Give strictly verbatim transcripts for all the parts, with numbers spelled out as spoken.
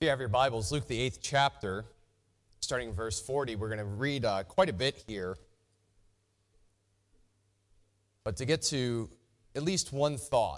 If you have your Bibles, Luke the eighth chapter, starting in verse forty, we're going to read uh, quite a bit here. But to get to at least one thought,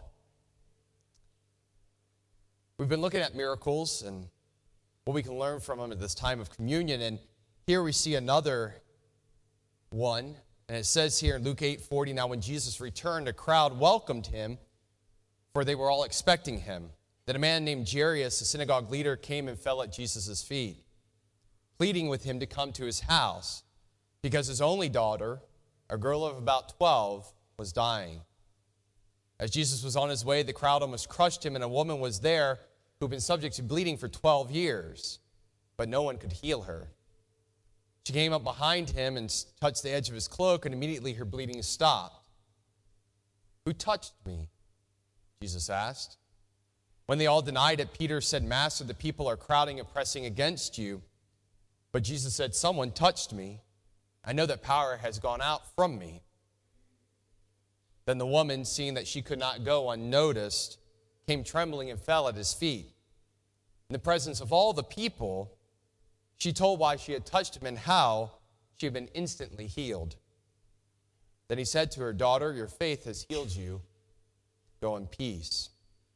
we've been looking at miracles and what we can learn from them at this time of communion, and here we see another one, and it says here in Luke eight forty, now when Jesus returned, a crowd welcomed him, for they were all expecting him. Then a man named Jairus, a synagogue leader, came and fell at Jesus' feet, pleading with him to come to his house, because his only daughter, a girl of about twelve, was dying. As Jesus was on his way, the crowd almost crushed him, and a woman was there who had been subject to bleeding for twelve years, but no one could heal her. She came up behind him and touched the edge of his cloak, and immediately her bleeding stopped. "Who touched me?" Jesus asked. When they all denied it, Peter said, "Master, the people are crowding and pressing against you." But Jesus said, "Someone touched me. I know that power has gone out from me." Then the woman, seeing that she could not go unnoticed, came trembling and fell at his feet. In the presence of all the people, she told why she had touched him and how she had been instantly healed. Then he said to her, "Daughter, your faith has healed you. Go in peace."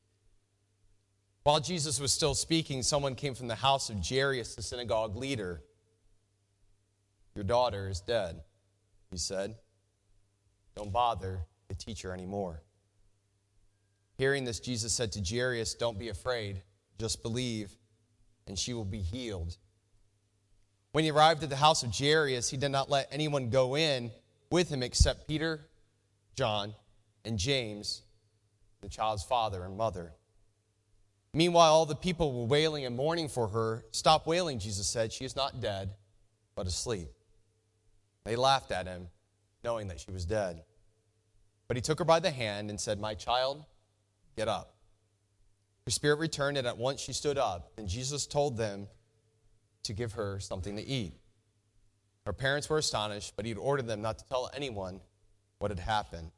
While Jesus was still speaking, someone came from the house of Jairus, the synagogue leader. "Your daughter is dead," he said. "Don't bother the teacher anymore." Hearing this, Jesus said to Jairus, "Don't be afraid, just believe, and she will be healed." When he arrived at the house of Jairus, he did not let anyone go in with him except Peter, John, and James, the child's father and mother. Meanwhile, all the people were wailing and mourning for her. "Stop wailing," Jesus said. "She is not dead, but asleep." They laughed at him, knowing that she was dead. But he took her by the hand and said, "My child, get up." Her spirit returned, and at once she stood up. And Jesus told them to give her something to eat. Her parents were astonished, but he had ordered them not to tell anyone what had happened.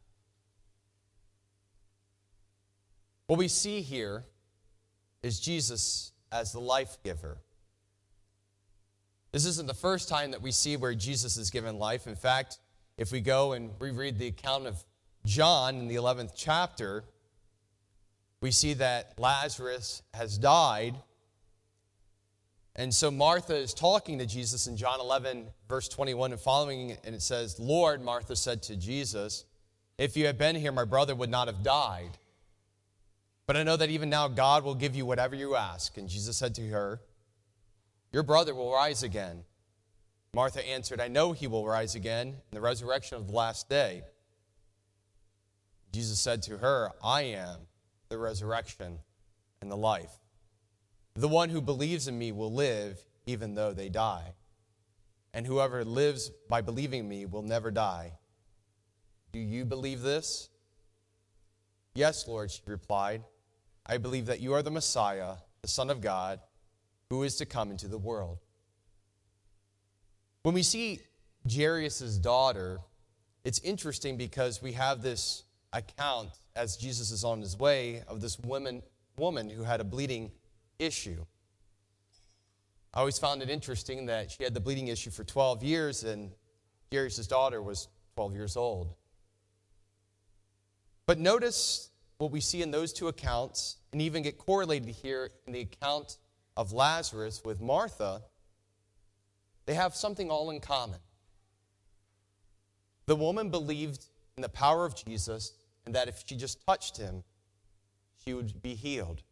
What we see here is Jesus as the life giver. This isn't the first time that we see where Jesus is given life. In fact, if we go and reread the account of John in the eleventh chapter, we see that Lazarus has died. And so Martha is talking to Jesus in John eleven, verse twenty-one and following, and it says, "Lord," Martha said to Jesus, "if you had been here, my brother would not have died. But I know that even now God will give you whatever you ask." And Jesus said to her, "Your brother will rise again." Martha answered, "I know he will rise again in the resurrection of the last day." Jesus said to her, "I am the resurrection and the life. The one who believes in me will live even though they die. And whoever lives by believing me will never die. Do you believe this?" "Yes, Lord," she replied. "I believe that you are the Messiah, the Son of God, who is to come into the world." When we see Jairus' daughter, it's interesting because we have this account as Jesus is on his way of this woman, woman who had a bleeding issue. I always found it interesting that she had the bleeding issue for twelve years and Jairus' daughter was twelve years old. But notice what we see in those two accounts, and even get correlated here in the account of Lazarus with Martha, they have something all in common. The woman believed in the power of Jesus and that if she just touched him, she would be healed.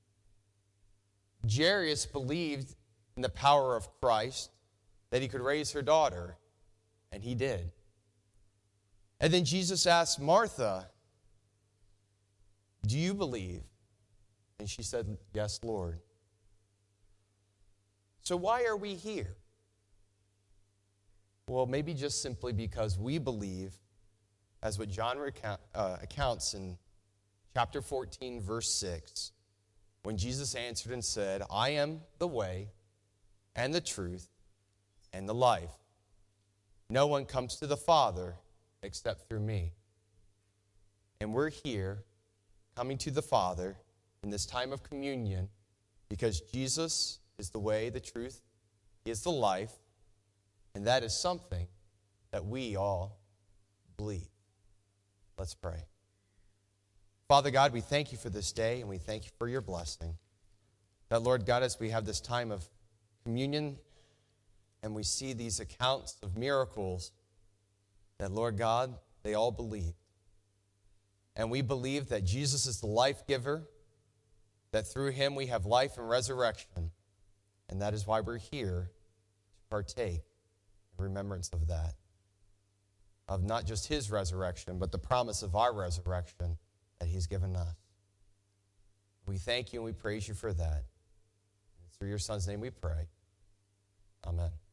Jairus believed in the power of Christ, that he could raise her daughter, and he did. And then Jesus asked Martha, "Do you believe?" And she said, "Yes, Lord." So why are we here? Well, maybe just simply because we believe, as what John recount, uh, accounts in chapter fourteen, verse six, when Jesus answered and said, "I am the way and the truth and the life. No one comes to the Father except through me." And we're here coming to the Father in this time of communion because Jesus is the way, the truth, He is the life, and that is something that we all believe. Let's pray. Father God, we thank you for this day, and we thank you for your blessing. That, Lord God, as we have this time of communion and we see these accounts of miracles, that, Lord God, they all believe. And we believe that Jesus is the life giver, that through him we have life and resurrection. And that is why we're here to partake in remembrance of that, of not just his resurrection, but the promise of our resurrection that he's given us. We thank you and we praise you for that. It's through your Son's name we pray. Amen.